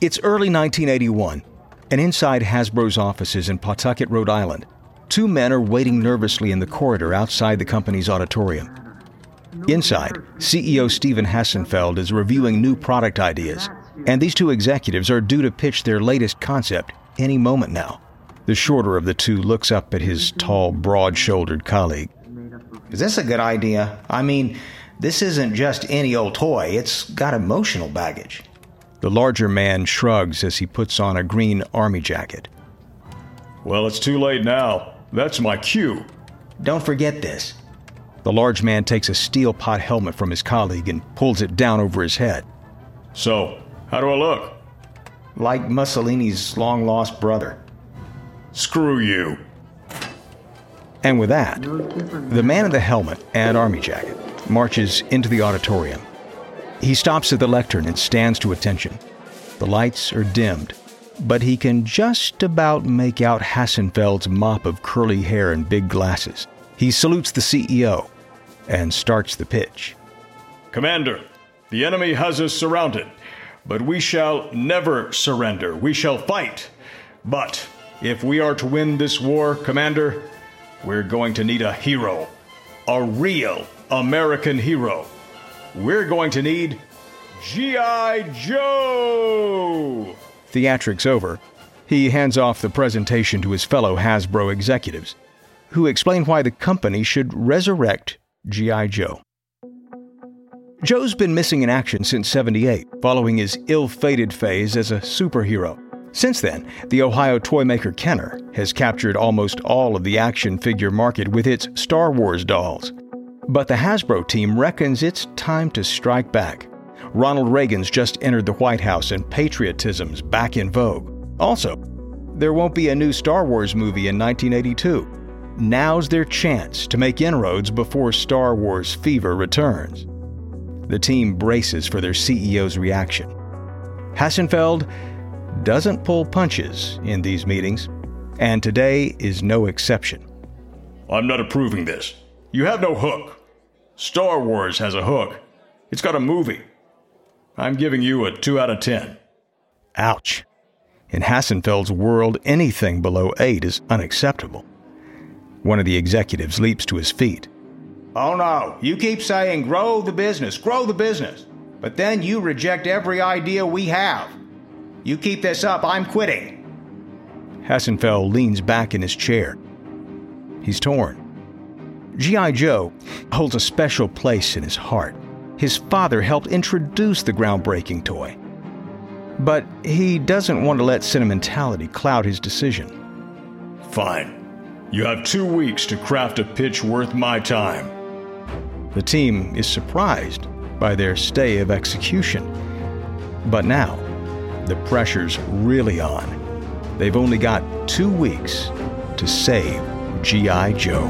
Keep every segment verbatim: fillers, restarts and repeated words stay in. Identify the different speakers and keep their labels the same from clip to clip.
Speaker 1: It's early nineteen eighty-one, and inside Hasbro's offices in Pawtucket, Rhode Island, two men are waiting nervously in the corridor outside the company's auditorium. Inside, C E O Stephen Hassenfeld is reviewing new product ideas, and these two executives are due to pitch their latest concept any moment now. The shorter of the two looks up at his tall, broad-shouldered colleague.
Speaker 2: Is this a good idea? I mean, this isn't just any old toy. It's got emotional baggage.
Speaker 1: The larger man shrugs as he puts on a green army jacket.
Speaker 3: Well, it's too late now. That's my cue.
Speaker 2: Don't forget this.
Speaker 1: The large man takes a steel pot helmet from his colleague and pulls it down over his head.
Speaker 3: So, how do I look?
Speaker 2: Like Mussolini's long-lost brother.
Speaker 3: Screw you.
Speaker 1: And with that, the man in the helmet and army jacket marches into the auditorium. He stops at the lectern and stands to attention. The lights are dimmed, but he can just about make out Hassenfeld's mop of curly hair and big glasses. He salutes the C E O and starts the pitch.
Speaker 3: Commander, the enemy has us surrounded, but we shall never surrender. We shall fight. But if we are to win this war, Commander, we're going to need a hero. A real American hero. We're going to need G I. Joe!
Speaker 1: Theatrics over, he hands off the presentation to his fellow Hasbro executives, who explain why the company should resurrect G I. Joe. Joe's been missing in action since seventy-eight, following his ill-fated phase as a superhero. Since then, the Ohio toy maker Kenner has captured almost all of the action figure market with its Star Wars dolls. But the Hasbro team reckons it's time to strike back. Ronald Reagan's just entered the White House and patriotism's back in vogue. Also, there won't be a new Star Wars movie in nineteen eighty-two. Now's their chance to make inroads before Star Wars fever returns. The team braces for their C E O's reaction. Hassenfeld doesn't pull punches in these meetings, and today is no exception.
Speaker 3: I'm not approving this. You have no hook. Star Wars has a hook. It's got a movie. I'm giving you a two out of ten.
Speaker 1: Ouch. In Hassenfeld's world, anything below eight is unacceptable. One of the executives leaps to his feet.
Speaker 2: Oh no, you keep saying grow the business, grow the business. But then you reject every idea we have. You keep this up, I'm quitting.
Speaker 1: Hassenfeld leans back in his chair. He's torn. G I. Joe holds a special place in his heart. His father helped introduce the groundbreaking toy. But he doesn't want to let sentimentality cloud his decision.
Speaker 3: Fine. You have two weeks to craft a pitch worth my time.
Speaker 1: The team is surprised by their stay of execution. But now, the pressure's really on. They've only got two weeks to save G I. Joe.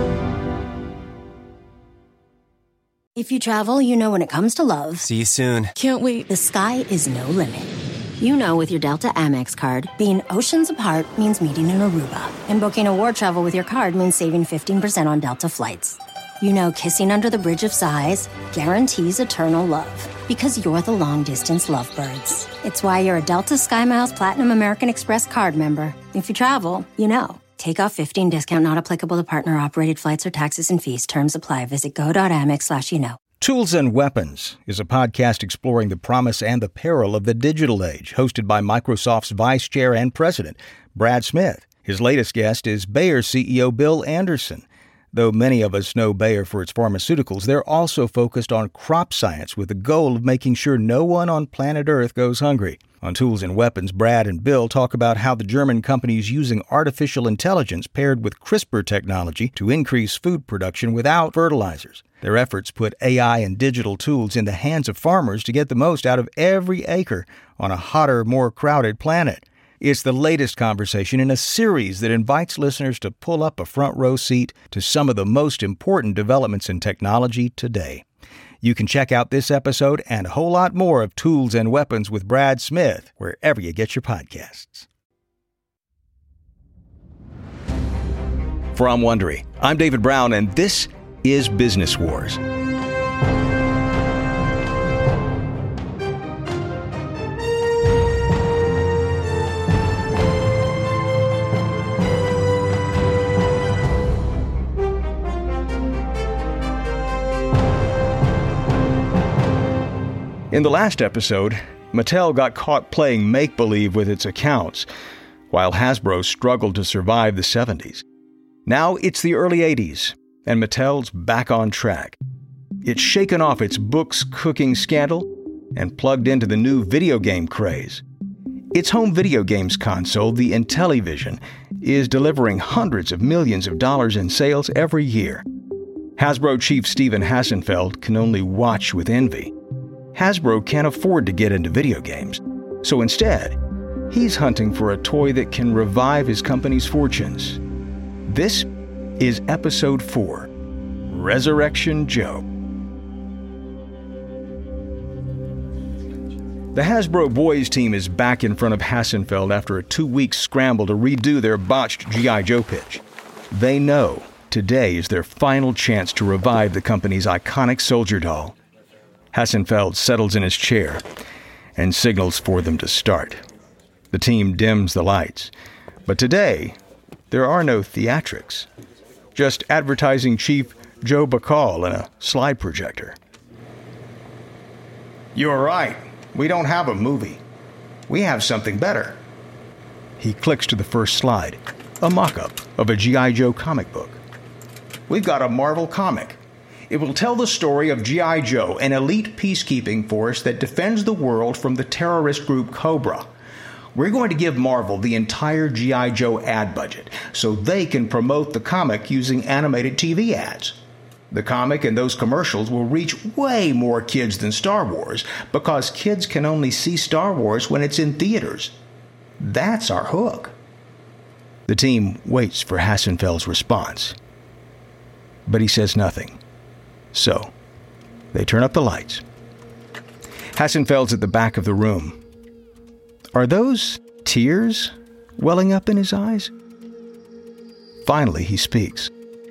Speaker 4: If you travel, you know when it comes to love.
Speaker 5: See you soon.
Speaker 6: Can't wait.
Speaker 4: The sky is no limit. You know with your Delta Amex card, being oceans apart means meeting in Aruba. And booking a war travel with your card means saving fifteen percent on Delta flights. You know kissing under the bridge of sighs guarantees eternal love. Because you're the long-distance lovebirds. It's why you're a Delta SkyMiles Platinum American Express card member. If you travel, you know. Take off fifteen discount not applicable to partner-operated flights or taxes and fees. Terms apply. Visit go.amex slash you know.
Speaker 1: Tools and Weapons is a podcast exploring the promise and the peril of the digital age, hosted by Microsoft's Vice Chair and President, Brad Smith. His latest guest is Bayer C E O Bill Anderson. Though many of us know Bayer for its pharmaceuticals, they're also focused on crop science with the goal of making sure no one on planet Earth goes hungry. On Tools and Weapons, Brad and Bill talk about how the German company is using artificial intelligence paired with CRISPR technology to increase food production without fertilizers. Their efforts put A I and digital tools in the hands of farmers to get the most out of every acre on a hotter, more crowded planet. It's the latest conversation in a series that invites listeners to pull up a front row seat to some of the most important developments in technology today. You can check out this episode and a whole lot more of Tools and Weapons with Brad Smith wherever you get your podcasts. From Wondery, I'm David Brown, and this is Business Wars. In the last episode, Mattel got caught playing make-believe with its accounts, while Hasbro struggled to survive the seventies. Now it's the early eighties, and Mattel's back on track. It's shaken off its books cooking scandal and plugged into the new video game craze. Its home video games console, the Intellivision, is delivering hundreds of millions of dollars in sales every year. Hasbro chief Steven Hassenfeld can only watch with envy. Hasbro can't afford to get into video games, so instead, he's hunting for a toy that can revive his company's fortunes. This is Episode four, Resurrection Joe. The Hasbro boys team is back in front of Hassenfeld after a two-week scramble to redo their botched G I. Joe pitch. They know today is their final chance to revive the company's iconic soldier doll. Hassenfeld settles in his chair and signals for them to start. The team dims the lights, but today there are no theatrics, just advertising chief Joe Bacall and a slide projector.
Speaker 2: You're right. We don't have a movie. We have something better.
Speaker 1: He clicks to the first slide, a mock-up of a G I. Joe comic book.
Speaker 2: We've got a Marvel comic. It will tell the story of G I. Joe, an elite peacekeeping force that defends the world from the terrorist group Cobra. We're going to give Marvel the entire G I. Joe ad budget so they can promote the comic using animated T V ads. The comic and those commercials will reach way more kids than Star Wars because kids can only see Star Wars when it's in theaters. That's our hook.
Speaker 1: The team waits for Hassenfeld's response, but he says nothing. So, they turn up the lights. Hassenfeld's at the back of the room. Are those tears welling up in his eyes? Finally, he speaks.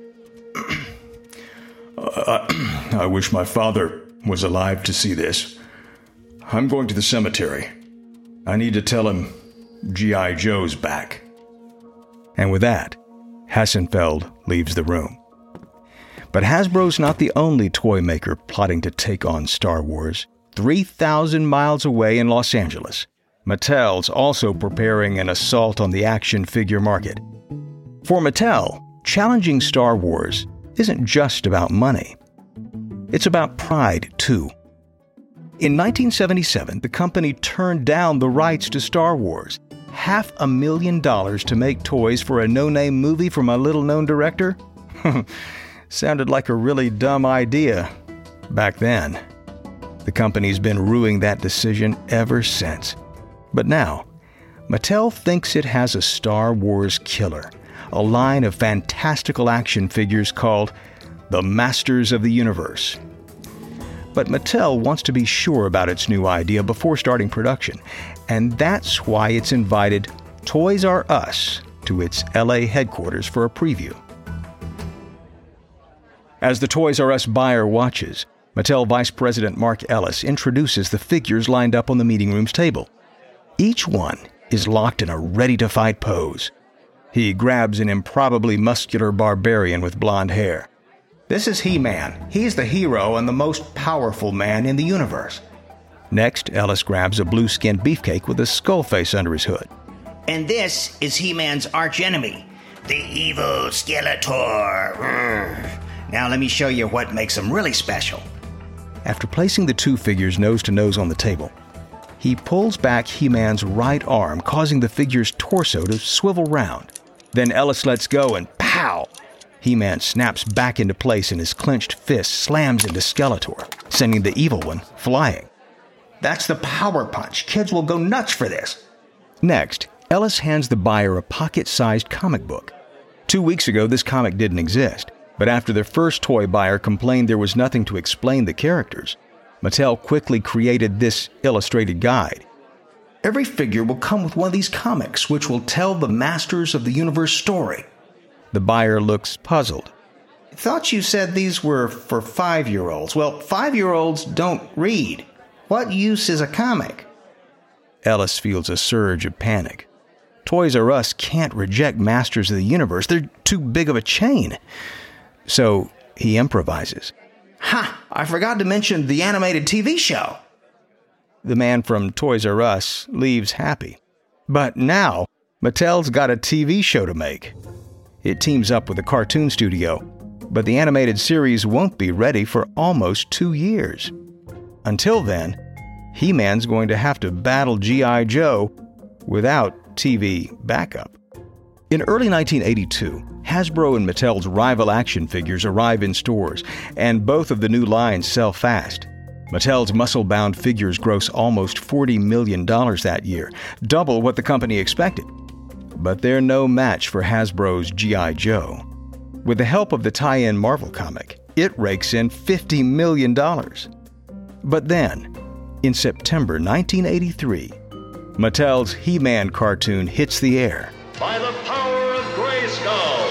Speaker 3: Uh, I wish my father was alive to see this. I'm going to the cemetery. I need to tell him G I. Joe's back.
Speaker 1: And with that, Hassenfeld leaves the room. But Hasbro's not the only toy maker plotting to take on Star Wars. three thousand miles away in Los Angeles, Mattel's also preparing an assault on the action figure market. For Mattel, challenging Star Wars isn't just about money. It's about pride, too. In nineteen seventy-seven, the company turned down the rights to Star Wars. Half a million dollars to make toys for a no-name movie from a little-known director? Sounded like a really dumb idea back then. The company's been rueing that decision ever since. But now, Mattel thinks it has a Star Wars killer, a line of fantastical action figures called the Masters of the Universe. But Mattel wants to be sure about its new idea before starting production, and that's why it's invited Toys R Us to its L A headquarters for a preview. As the Toys R Us buyer watches, Mattel Vice President Mark Ellis introduces the figures lined up on the meeting room's table. Each one is locked in a ready-to-fight pose. He grabs an improbably muscular barbarian with blonde hair.
Speaker 2: This is He-Man. He's the hero and the most powerful man in the universe.
Speaker 1: Next, Ellis grabs a blue-skinned beefcake with a skull face under his hood.
Speaker 5: And this is He-Man's archenemy, the evil Skeletor. Urgh. Now let me show you what makes him really special.
Speaker 1: After placing the two figures nose to nose on the table, he pulls back He-Man's right arm, causing the figure's torso to swivel round. Then Ellis lets go and pow! He-Man snaps back into place and his clenched fist slams into Skeletor, sending the evil one flying.
Speaker 2: That's the power punch. Kids will go nuts for this.
Speaker 1: Next, Ellis hands the buyer a pocket-sized comic book. Two weeks ago, this comic didn't exist, but after their first toy buyer complained there was nothing to explain the characters, Mattel quickly created this illustrated guide.
Speaker 2: Every figure will come with one of these comics, which will tell the Masters of the Universe story.
Speaker 1: The buyer looks puzzled.
Speaker 2: I thought you said these were for five-year-olds. Well, five-year-olds don't read. What use is a comic?
Speaker 1: Ellis feels a surge of panic. Toys R Us can't reject Masters of the Universe. They're too big of a chain. So he improvises.
Speaker 2: Ha! I forgot to mention the animated T V show.
Speaker 1: the man from Toys R Us leaves happy. But now, Mattel's got a T V show to make. It teams up with a cartoon studio, but the animated series won't be ready for almost two years. Until then, He-Man's going to have to battle G I. Joe without T V backup. In early nineteen eighty-two, Hasbro and Mattel's rival action figures arrive in stores, and both of the new lines sell fast. Mattel's muscle-bound figures gross almost forty million dollars that year, double what the company expected. But they're no match for Hasbro's G I. Joe. With the help of the tie-in Marvel comic, it rakes in fifty million dollars. But then, in September nineteen eighty-three, Mattel's He-Man cartoon hits the air.
Speaker 6: By the power of Grayskull!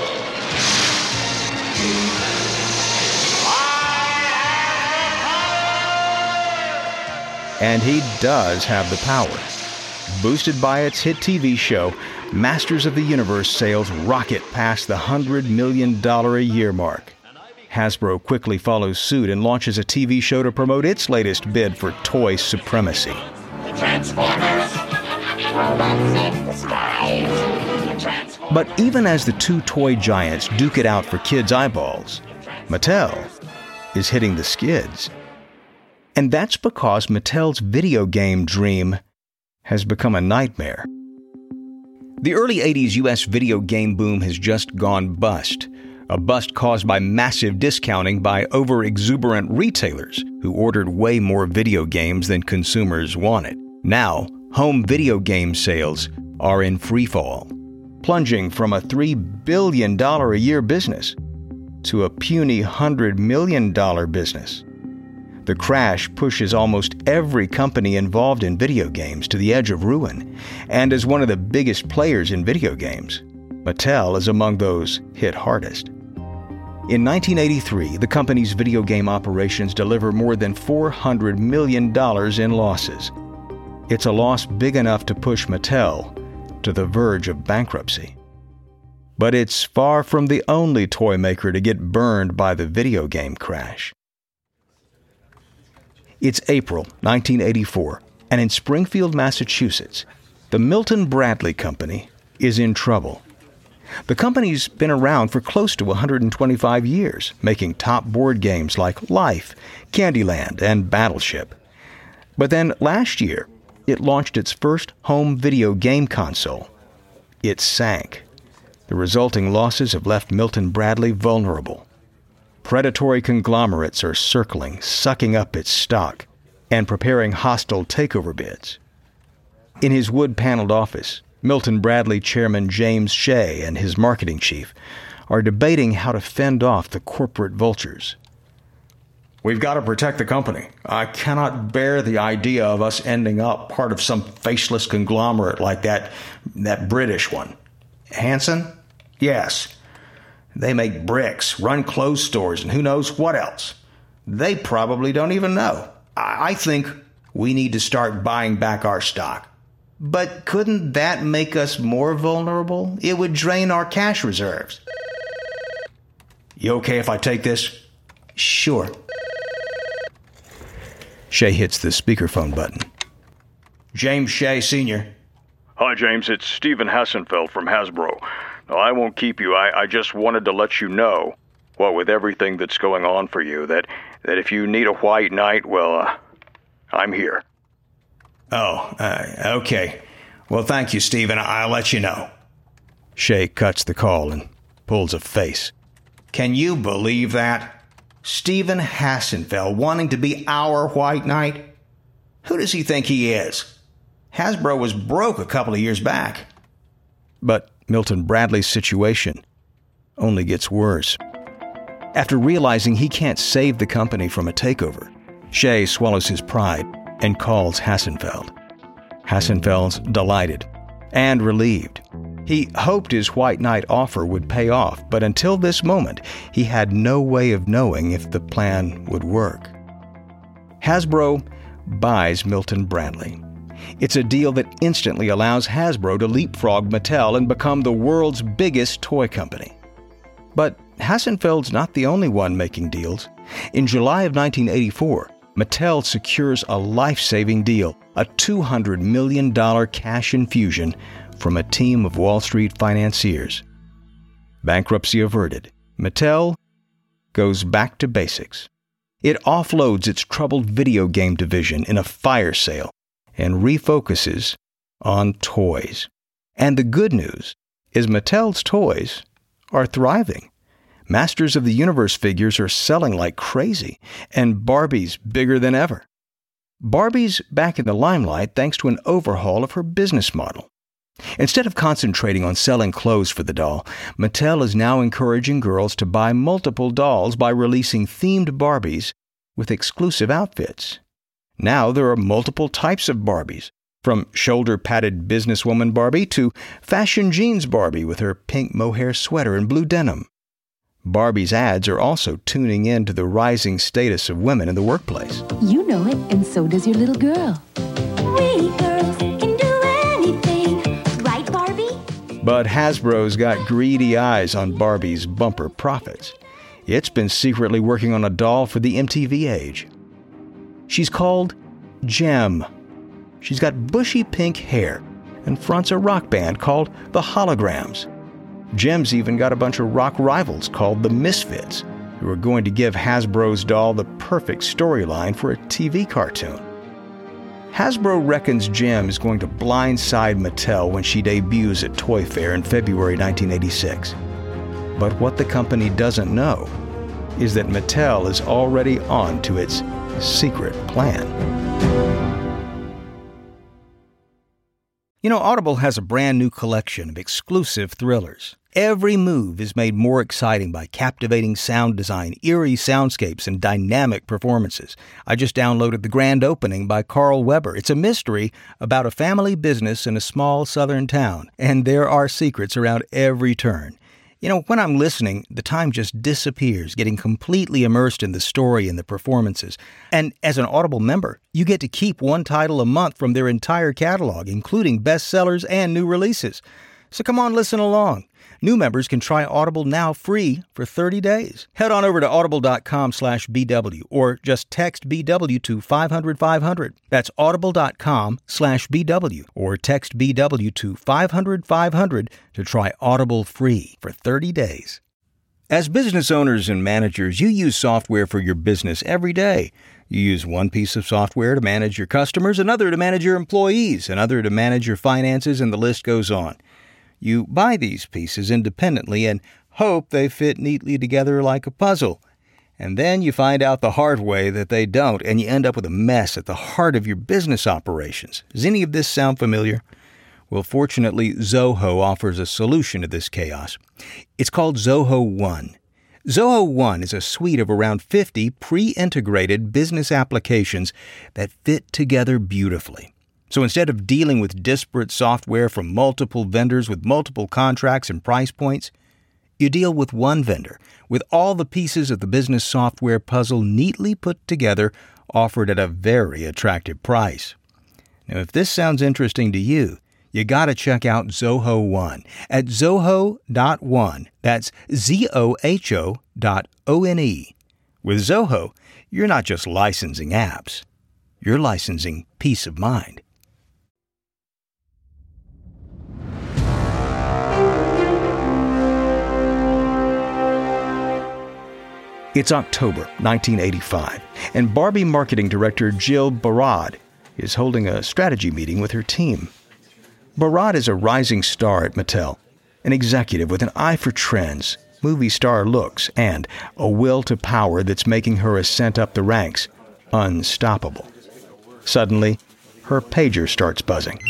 Speaker 1: And he does have the power. Boosted by its hit T V show, Masters of the Universe sales rocket past the one hundred million dollars a year mark. Hasbro quickly follows suit and launches a T V show to promote its latest bid for toy supremacy.
Speaker 7: The Transformers, robots in disguise. Transformers.
Speaker 1: But even as the two toy giants duke it out for kids' eyeballs, Mattel is hitting the skids. And that's because Mattel's video game dream has become a nightmare. The early eighties U S video game boom has just gone bust. A bust caused by massive discounting by over-exuberant retailers who ordered way more video games than consumers wanted. Now, home video game sales are in freefall, plunging from a three billion dollars a year business to a puny one hundred million dollars business. The crash pushes almost every company involved in video games to the edge of ruin, and as one of the biggest players in video games, Mattel is among those hit hardest. In nineteen eighty-three, the company's video game operations deliver more than four hundred million dollars in losses. It's a loss big enough to push Mattel to the verge of bankruptcy. But it's far from the only toy maker to get burned by the video game crash. It's April nineteen eighty-four, and in Springfield, Massachusetts, the Milton Bradley Company is in trouble. The company's been around for close to one hundred twenty-five years, making top board games like Life, Candyland, and Battleship. But then last year, it launched its first home video game console. It sank. The resulting losses have left Milton Bradley vulnerable. Predatory conglomerates are circling, sucking up its stock, and preparing hostile takeover bids. In his wood-paneled office, Milton Bradley chairman James Shea and his marketing chief are debating how to fend off the corporate vultures.
Speaker 2: We've got to protect the company. I cannot bear the idea of us ending up part of some faceless conglomerate like that, that British one. Hanson? Yes. They make bricks, run clothes stores, and who knows what else. They probably don't even know. I think we need to start buying back our stock. But couldn't that make us more vulnerable? It would drain our cash reserves. You okay if I take this? Sure.
Speaker 1: Shea hits the speakerphone button.
Speaker 2: James Shea, Senior
Speaker 3: Hi, James. It's Stephen Hassenfeld from Hasbro. No, I won't keep you. I, I just wanted to let you know, what with everything that's going on for you, that, that if you need a white knight, well, uh, I'm here.
Speaker 2: Oh, uh, okay. Well, thank you, Stephen. I'll let you know.
Speaker 1: Shea cuts the call and pulls a face.
Speaker 2: Can you believe that? Stephen Hassenfeld wanting to be our white knight? Who does he think he is? Hasbro was broke a couple of years back.
Speaker 1: But Milton Bradley's situation only gets worse. After realizing he can't save the company from a takeover, Shea swallows his pride and calls Hassenfeld. Hassenfeld's delighted and relieved. He hoped his white knight offer would pay off, but until this moment, he had no way of knowing if the plan would work. Hasbro buys Milton Bradley. It's a deal that instantly allows Hasbro to leapfrog Mattel and become the world's biggest toy company. But Hassenfeld's not the only one making deals. In July of nineteen eighty-four, Mattel secures a life-saving deal, a two hundred million dollars cash infusion from a team of Wall Street financiers. Bankruptcy averted. Mattel goes back to basics. It offloads its troubled video game division in a fire sale and refocuses on toys. And the good news is Mattel's toys are thriving. Masters of the Universe figures are selling like crazy, and Barbie's bigger than ever. Barbie's back in the limelight thanks to an overhaul of her business model. Instead of concentrating on selling clothes for the doll, Mattel is now encouraging girls to buy multiple dolls by releasing themed Barbies with exclusive outfits. Now there are multiple types of Barbies, from shoulder-padded businesswoman Barbie to fashion jeans Barbie with her pink mohair sweater and blue denim. Barbie's ads are also tuning in to the rising status of women in the workplace.
Speaker 8: You know it, and so does your little girl.
Speaker 9: We girls can do anything, right, Barbie?
Speaker 1: But Hasbro's got greedy eyes on Barbie's bumper profits. It's been secretly working on a doll for the M T V age. She's called Jem. She's got bushy pink hair and fronts a rock band called the Holograms. Jem's even got a bunch of rock rivals called the Misfits, who are going to give Hasbro's doll the perfect storyline for a T V cartoon. Hasbro reckons Jem is going to blindside Mattel when she debuts at Toy Fair in February nineteen eighty-six. But what the company doesn't know is that Mattel is already on to its secret plan. You know, Audible has a brand new collection of exclusive thrillers. Every move is made more exciting by captivating sound design, eerie soundscapes, and dynamic performances. I just downloaded The Grand Opening by Carl Weber. It's a mystery about a family business in a small southern town, and there are secrets around every turn. You know, when I'm listening, the time just disappears, getting completely immersed in the story and the performances. And as an Audible member, you get to keep one title a month from their entire catalog, including bestsellers and new releases. So come on, listen along. New members can try Audible now free for thirty days. Head on over to audible.com slash BW or just text B W to five hundred five hundred. That's audible.com slash BW or text B W to five hundred five hundred to try Audible free for thirty days. As business owners and managers, you use software for your business every day. You use one piece of software to manage your customers, another to manage your employees, another to manage your finances, and the list goes on. You buy these pieces independently and hope they fit neatly together like a puzzle. And then you find out the hard way that they don't, and you end up with a mess at the heart of your business operations. Does any of this sound familiar? Well, fortunately, Zoho offers a solution to this chaos. It's called Zoho One. Zoho One is a suite of around fifty pre-integrated business applications that fit together beautifully. So instead of dealing with disparate software from multiple vendors with multiple contracts and price points, you deal with one vendor with all the pieces of the business software puzzle neatly put together, offered at a very attractive price. Now, if this sounds interesting to you, you got to check out Zoho One at zoho dot one. That's Z O H O dot O N E. With Zoho, you're not just licensing apps. You're licensing peace of mind. It's October nineteen eighty-five, and Barbie marketing director Jill Barad is holding a strategy meeting with her team. Barad is a rising star at Mattel, an executive with an eye for trends, movie star looks, and a will to power that's making her ascent up the ranks unstoppable. Suddenly, her pager starts buzzing.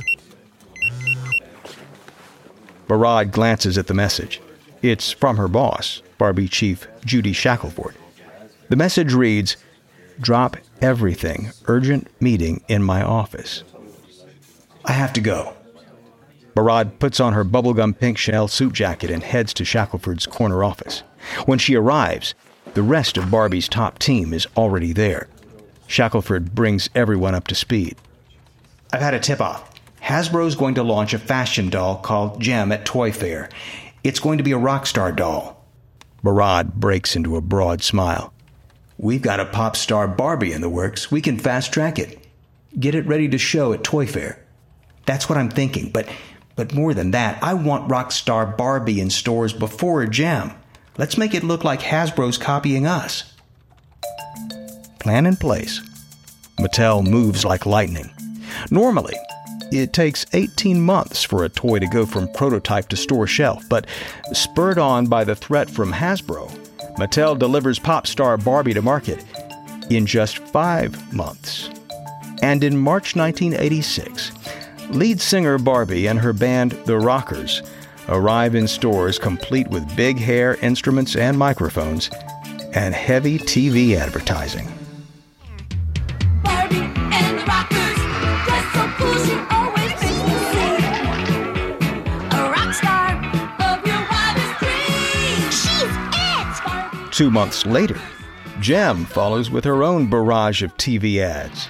Speaker 1: Barad glances at the message. It's from her boss, Barbie chief Judy Shackelford. The message reads, "Drop everything. Urgent meeting in my office." "I have to go." Barad puts on her bubblegum pink Chanel suit jacket and heads to Shackelford's corner office. When she arrives, the rest of Barbie's top team is already there. Shackelford brings everyone up to speed.
Speaker 2: "I've had a tip-off. Hasbro's going to launch a fashion doll called Jem at Toy Fair. It's going to be a rock star doll."
Speaker 1: Barad breaks into a broad smile.
Speaker 2: We've got a pop star Barbie in the works. We can fast track it. Get it ready to show at Toy Fair. That's what I'm thinking, but but more than that, I want Rockstar Barbie in stores before Gem. Let's make it look like Hasbro's copying us.
Speaker 1: Plan in place. Mattel moves like lightning. Normally, it takes eighteen months for a toy to go from prototype to store shelf, but spurred on by the threat from Hasbro, Mattel delivers pop star Barbie to market in just five months. And in March nineteen eighty-six, lead singer Barbie and her band, The Rockers, arrive in stores complete with big hair, instruments, and microphones, and heavy T V advertising.
Speaker 9: Barbie and the Rockers, dressed so cool she always makes me sing. A rock star of your wildest dreams. She's it!
Speaker 1: Two months later, Gem follows with her own barrage of T V ads.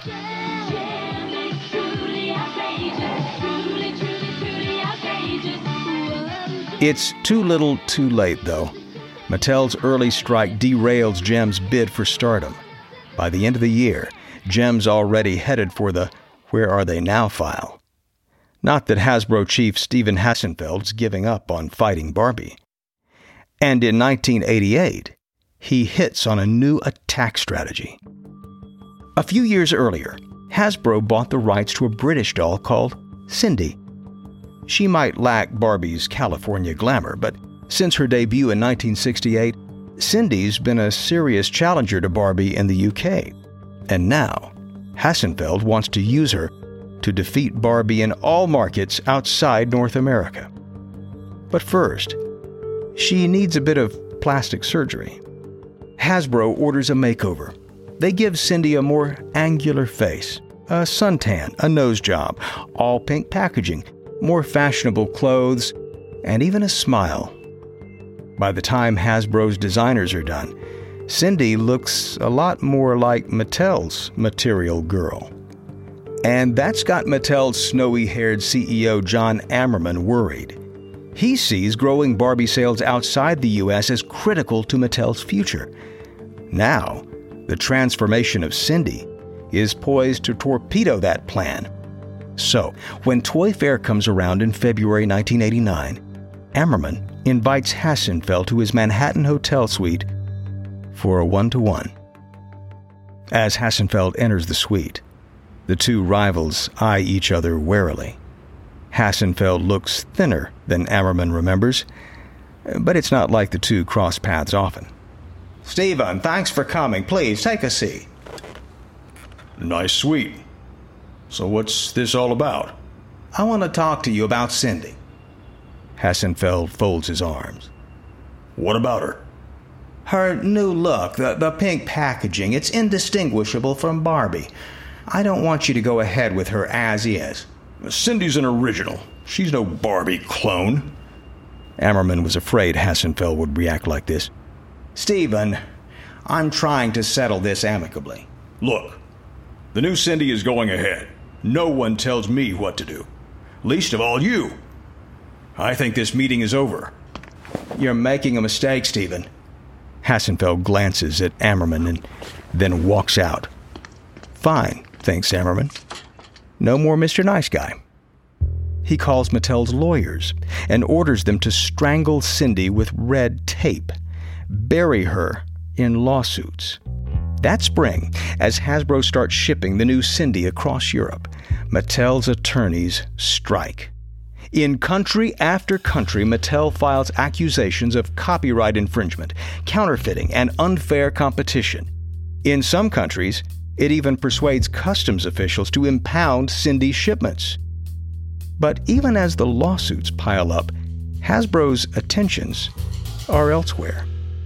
Speaker 1: It's too little, too late, though. Mattel's early strike derails Gem's bid for stardom. By the end of the year, Gem's already headed for the Where Are They Now file. Not that Hasbro chief Stephen Hassenfeld's giving up on fighting Barbie. And in nineteen eighty-eight, he hits on a new attack strategy. A few years earlier, Hasbro bought the rights to a British doll called Cindy. She might lack Barbie's California glamour, but since her debut in nineteen sixty-eight, Cindy's been a serious challenger to Barbie in the U K. And now, Hassenfeld wants to use her to defeat Barbie in all markets outside North America. But first, she needs a bit of plastic surgery. Hasbro orders a makeover. They give Cindy a more angular face, a suntan, a nose job, all pink packaging, more fashionable clothes, and even a smile. By the time Hasbro's designers are done, Cindy looks a lot more like Mattel's Material Girl. And that's got Mattel's snowy-haired C E O John Ammerman worried. He sees growing Barbie sales outside the U S as critical to Mattel's future. Now, the transformation of Cindy is poised to torpedo that plan. So, when Toy Fair comes around in February nineteen eighty-nine, Ammerman invites Hassenfeld to his Manhattan hotel suite for a one-to-one. As Hassenfeld enters the suite, the two rivals eye each other warily. Hassenfeld looks thinner than Ammerman remembers, but it's not like the two cross paths often.
Speaker 2: Stephen, thanks for coming. Please, take a seat.
Speaker 3: Nice suite. So what's this all about?
Speaker 2: I want to talk to you about Cindy.
Speaker 1: Hassenfeld folds his arms.
Speaker 3: What about her?
Speaker 2: Her new look, the, the pink packaging, it's indistinguishable from Barbie. I don't want you to go ahead with her as is.
Speaker 3: Cindy's an original. She's no Barbie clone.
Speaker 1: Ammerman was afraid Hassenfeld would react like this.
Speaker 2: Stephen, I'm trying to settle this amicably.
Speaker 3: Look, the new Cindy is going ahead. No one tells me what to do. Least of all you. I think this meeting is over.
Speaker 2: You're making a mistake, Stephen.
Speaker 1: Hassenfeld glances at Ammerman and then walks out. Fine, thinks Ammerman. No more Mister Nice Guy. He calls Mattel's lawyers and orders them to strangle Cindy with red tape, bury her in lawsuits. That spring, as Hasbro starts shipping the new Cindy across Europe, Mattel's attorneys strike. In country after country, Mattel files accusations of copyright infringement, counterfeiting, and unfair competition. In some countries, it even persuades customs officials to impound Cindy's shipments. But even as the lawsuits pile up, Hasbro's attentions are elsewhere.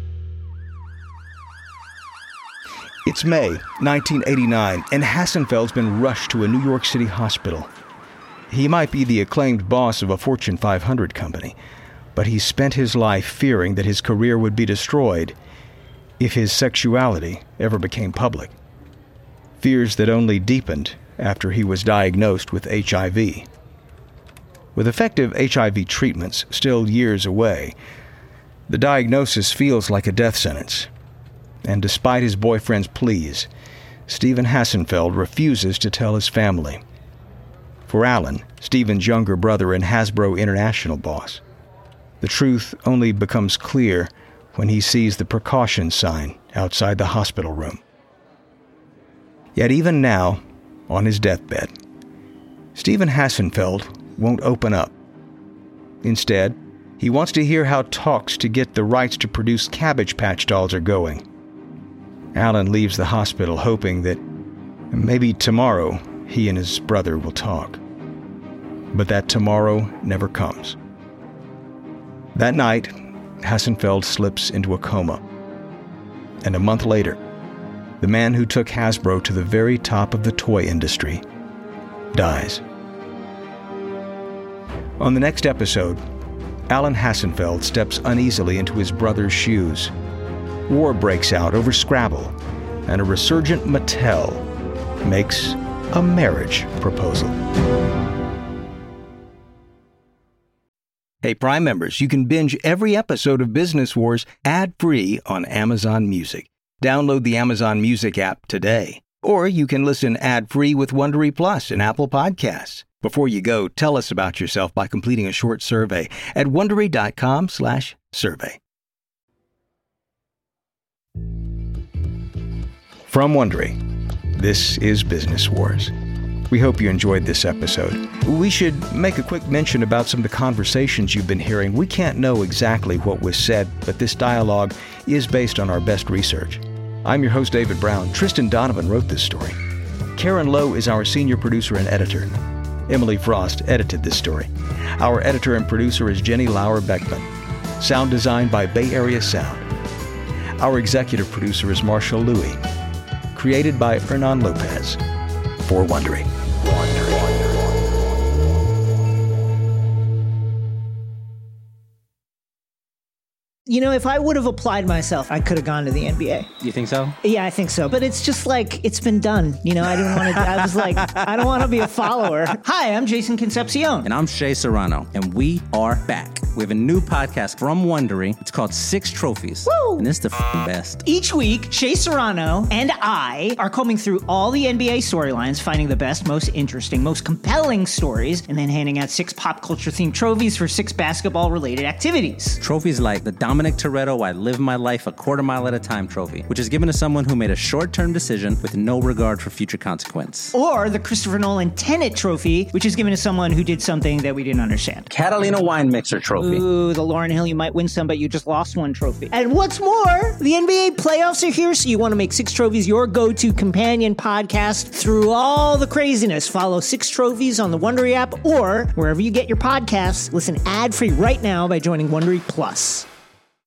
Speaker 1: It's May nineteen eighty-nine, and Hassenfeld's been rushed to a New York City hospital. He might be the acclaimed boss of a Fortune five hundred company, but he spent his life fearing that his career would be destroyed if his sexuality ever became public. Fears that only deepened after he was diagnosed with H I V. With effective H I V treatments still years away, the diagnosis feels like a death sentence. And despite his boyfriend's pleas, Stephen Hassenfeld refuses to tell his family. For Alan, Stephen's younger brother and Hasbro International boss, the truth only becomes clear when he sees the precaution sign outside the hospital room. Yet even now, on his deathbed, Stephen Hassenfeld won't open up. Instead, he wants to hear how talks to get the rights to produce Cabbage Patch dolls are going. Alan leaves the hospital hoping that maybe tomorrow he and his brother will talk. But that tomorrow never comes. That night, Hassenfeld slips into a coma. And a month later, the man who took Hasbro to the very top of the toy industry dies. On the next episode, Alan Hassenfeld steps uneasily into his brother's shoes. War breaks out over Scrabble, and a resurgent Mattel makes a marriage proposal. Hey, Prime members, you can binge every episode of Business Wars ad-free on Amazon Music. Download the Amazon Music app today. Or you can listen ad-free with Wondery Plus and Apple Podcasts. Before you go, tell us about yourself by completing a short survey at Wondery.com slash survey. From Wondery, this is Business Wars. We hope you enjoyed this episode. We should make a quick mention about some of the conversations you've been hearing. We can't know exactly what was said, but this dialogue is based on our best research. I'm your host, David Brown. Tristan Donovan wrote this story. Karen Lowe is our senior producer and editor. Emily Frost edited this story. Our editor and producer is Jenny Lauer Beckman. Sound design by Bay Area Sound. Our executive producer is Marshall Louie. Created by Hernan Lopez. For Wondery.
Speaker 10: You know, if I would have applied myself, I could have gone to the N B A.
Speaker 11: You think so?
Speaker 10: Yeah, I think so. But it's just like, it's been done. You know, I didn't want to, I was like, I don't want to be a follower. Hi, I'm Jason Concepcion.
Speaker 11: And I'm Shea Serrano. And we are back. We have a new podcast from Wondery. It's called Six Trophies.
Speaker 10: Woo!
Speaker 11: And it's the f***ing best.
Speaker 10: Each week, Shea Serrano and I are combing through all the N B A storylines, finding the best, most interesting, most compelling stories, and then handing out six pop culture-themed trophies for six basketball-related activities.
Speaker 11: Trophies like the Dominic Toretto I Live My Life a Quarter Mile at a Time trophy, which is given to someone who made a short-term decision with no regard for future consequence.
Speaker 10: Or the Christopher Nolan Tenet trophy, which is given to someone who did something that we didn't understand.
Speaker 11: Catalina Wine Mixer trophy.
Speaker 10: Ooh, the Lauryn Hill You Might Win Some, But You Just Lost One trophy. And what's more, the N B A playoffs are here, so you want to make Six Trophies your go-to companion podcast through all the craziness. Follow Six Trophies on the Wondery app or wherever you get your podcasts. Listen ad-free right now by joining Wondery Plus.